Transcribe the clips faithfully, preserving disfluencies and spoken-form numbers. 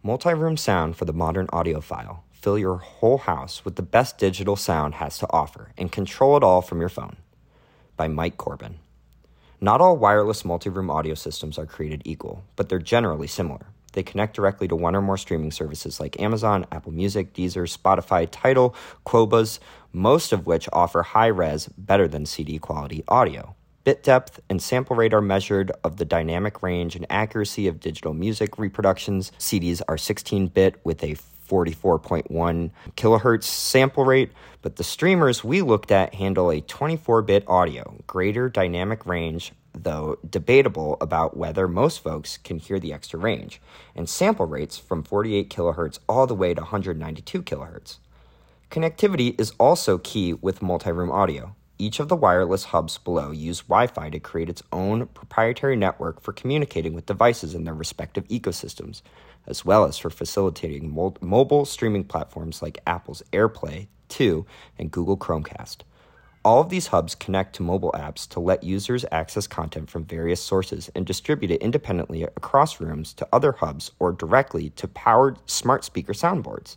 Multi-room sound for the modern audiophile. Fill your whole house with the best digital sound has to offer and control it all from your phone. By Mike Corbin. Not all wireless multi-room audio systems are created equal, but they're generally similar. They connect directly to one or more streaming services like Amazon, Apple Music, Deezer, Spotify, Tidal, Qobuz, most of which offer high-res, better than C D quality audio. Bit depth and sample rate are measured of the dynamic range and accuracy of digital music reproductions. C Ds are sixteen-bit with a forty-four point one kilohertz sample rate, but the streamers we looked at handle a twenty-four-bit audio, greater dynamic range, though debatable about whether most folks can hear the extra range, and sample rates from forty-eight kilohertz all the way to one hundred ninety-two kilohertz. Connectivity is also key with multi-room audio. Each of the wireless hubs below use Wi-Fi to create its own proprietary network for communicating with devices in their respective ecosystems, as well as for facilitating mo- mobile streaming platforms like Apple's AirPlay two and Google Chromecast. All of these hubs connect to mobile apps to let users access content from various sources and distribute it independently across rooms to other hubs or directly to powered smart speaker soundboards.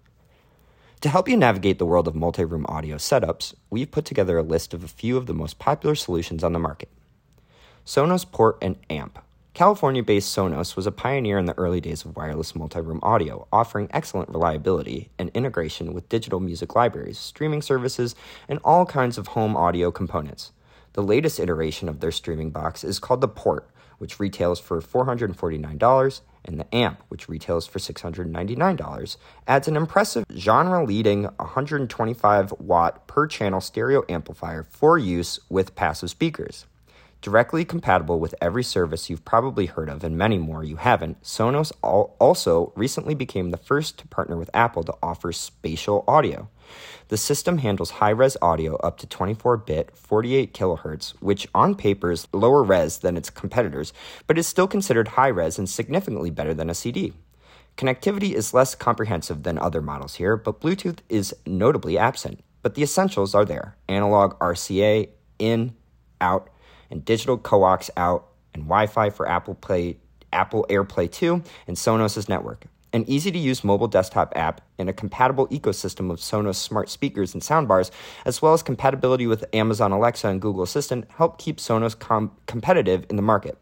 To help you navigate the world of multi-room audio setups, we've put together a list of a few of the most popular solutions on the market. Sonos Port and Amp. California-based Sonos was a pioneer in the early days of wireless multi-room audio, offering excellent reliability and integration with digital music libraries, streaming services, and all kinds of home audio components. The latest iteration of their streaming box is called the Port, which retails for four hundred forty-nine dollars, and the Amp, which retails for six hundred ninety-nine dollars, adds an impressive genre-leading one hundred twenty-five watt per channel stereo amplifier for use with passive speakers. Directly compatible with every service you've probably heard of and many more you haven't, Sonos also recently became the first to partner with Apple to offer spatial audio. The system handles high-res audio up to twenty-four-bit, forty-eight kilohertz, which on paper is lower res than its competitors, but is still considered high-res and significantly better than a C D. Connectivity is less comprehensive than other models here, but Bluetooth is notably absent. But the essentials are there: analog R C A, in, out, and digital coax out, and Wi-Fi for Apple Play, Apple AirPlay two, and Sonos' network. An easy-to-use mobile desktop app and a compatible ecosystem of Sonos smart speakers and soundbars, as well as compatibility with Amazon Alexa and Google Assistant, help keep Sonos com- competitive in the market.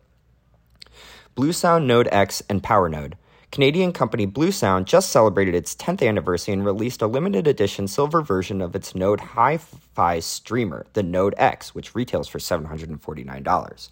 Bluesound Node X and PowerNode. Canadian company Bluesound just celebrated its tenth anniversary and released a limited edition silver version of its Node Hi-Fi streamer, the Node X, which retails for seven hundred forty-nine dollars.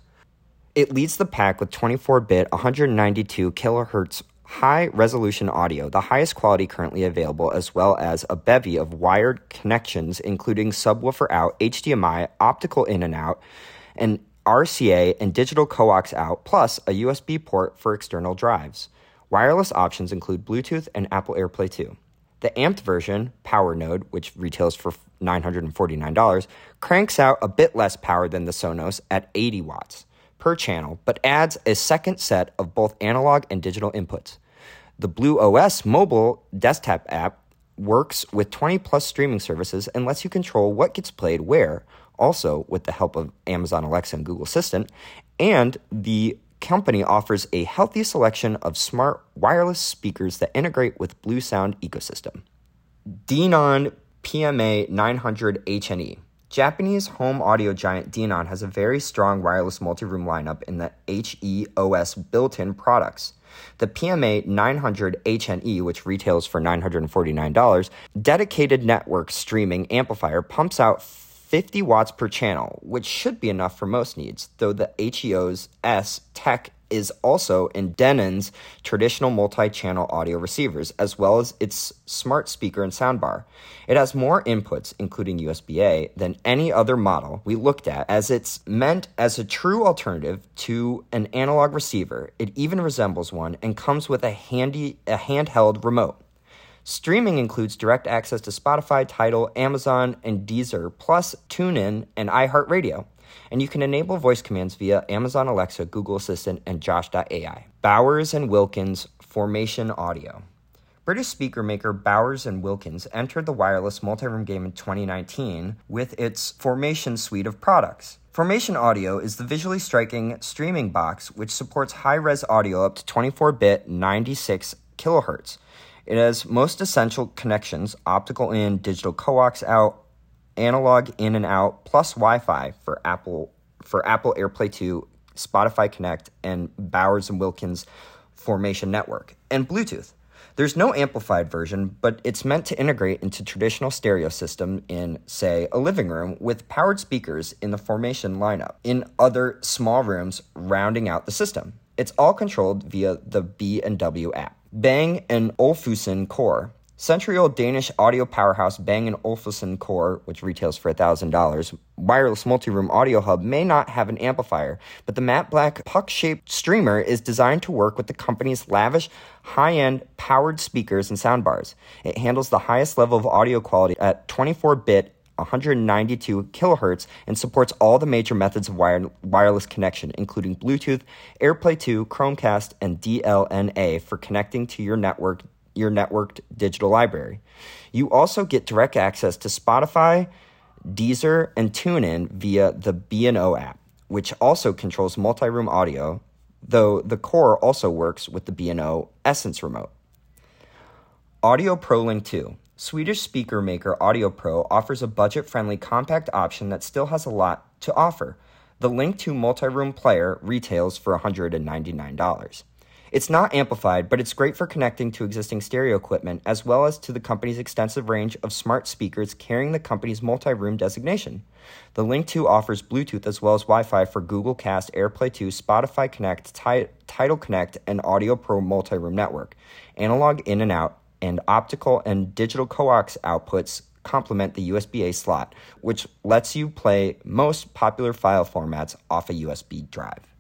It leads the pack with twenty-four-bit, one hundred ninety-two kilohertz high-resolution audio, the highest quality currently available, as well as a bevy of wired connections, including subwoofer out, H D M I, optical in and out, and R C A and digital coax out, plus a U S B port for external drives. Wireless options include Bluetooth and Apple AirPlay two. The amped version, PowerNode, which retails for nine hundred forty-nine dollars, cranks out a bit less power than the Sonos at eighty watts per channel, but adds a second set of both analog and digital inputs. The BlueOS mobile desktop app works with twenty plus streaming services and lets you control what gets played where, also with the help of Amazon Alexa and Google Assistant, and the company offers a healthy selection of smart wireless speakers that integrate with Bluesound ecosystem. Denon P M A nine hundred H N E. Japanese home audio giant Denon has a very strong wireless multi-room lineup in the H E O S built-in products. The P M A nine hundred H N E, which retails for nine hundred forty-nine dollars, dedicated network streaming amplifier pumps out fifty watts per channel, which should be enough for most needs, though the H E O S tech is also in Denon's traditional multi-channel audio receivers, as well as its smart speaker and soundbar. It has more inputs, including U S B A, than any other model we looked at, as it's meant as a true alternative to an analog receiver. It even resembles one and comes with a handy, a handheld remote. Streaming includes direct access to Spotify, Tidal, Amazon, and Deezer, plus TuneIn and iHeartRadio. And you can enable voice commands via Amazon Alexa, Google Assistant, and Josh dot A I. Bowers and Wilkins Formation Audio. British speaker maker Bowers and Wilkins entered the wireless multi-room game in twenty nineteen with its Formation suite of products. Formation Audio is the visually striking streaming box which supports high-res audio up to twenty-four bit, ninety-six kilohertz. It has most essential connections, optical in, digital coax out, analog in and out, plus Wi-Fi for Apple for Apple AirPlay two, Spotify Connect, and Bowers and Wilkins Formation Network, and Bluetooth. There's no amplified version, but it's meant to integrate into traditional stereo system in, say, a living room with powered speakers in the Formation lineup, in other small rooms rounding out the system. It's all controlled via the B and W app. Bang and Olufsen Core. Century-old Danish audio powerhouse Bang and Olufsen Core, which retails for one thousand dollars, wireless multi-room audio hub may not have an amplifier, but the matte black puck-shaped streamer is designed to work with the company's lavish, high-end, powered speakers and soundbars. It handles the highest level of audio quality at twenty-four bit, one hundred ninety-two kilohertz, and supports all the major methods of wire- wireless connection, including Bluetooth, AirPlay two, Chromecast, and D L N A for connecting to your network your networked digital library. You also get direct access to Spotify, Deezer, and TuneIn via the B and O app, which also controls multi-room audio, though the Core also works with the B and O Essence remote. Audio Pro Link two. Swedish speaker maker Audio Pro offers a budget-friendly compact option that still has a lot to offer. The Link two multi-room player retails for one hundred ninety-nine dollars. It's not amplified, but it's great for connecting to existing stereo equipment as well as to the company's extensive range of smart speakers carrying the company's multi-room designation. The Link two offers Bluetooth as well as Wi-Fi for Google Cast, AirPlay two, Spotify Connect, Ti- Tidal Connect, and Audio Pro multi-room network. Analog in and out and optical and digital coax outputs complement the U S B A slot, which lets you play most popular file formats off a U S B drive.